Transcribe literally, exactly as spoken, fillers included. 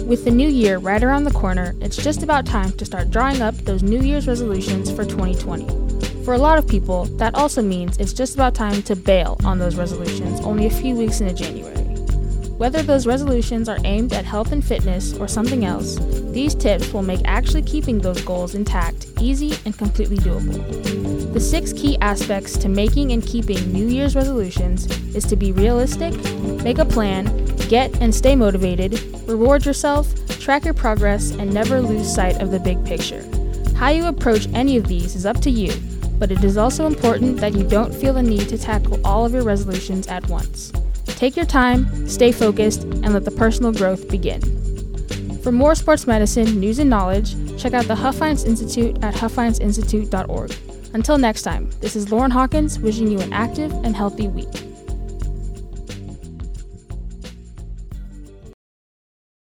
With the new year right around the corner, it's just about time to start drawing up those New Year's resolutions for twenty twenty. For a lot of people, that also means it's just about time to bail on those resolutions only a few weeks into January. Whether those resolutions are aimed at health and fitness or something else, these tips will make actually keeping those goals intact easy and completely doable. The six key aspects to making and keeping New Year's resolutions is to be realistic, make a plan, get and stay motivated, reward yourself, track your progress, and never lose sight of the big picture. How you approach any of these is up to you, but it is also important that you don't feel the need to tackle all of your resolutions at once. Take your time, stay focused, and let the personal growth begin. For more sports medicine news and knowledge, check out the Huffines Institute at huffines institute dot org. Until next time, this is Lauren Hawkins wishing you an active and healthy week.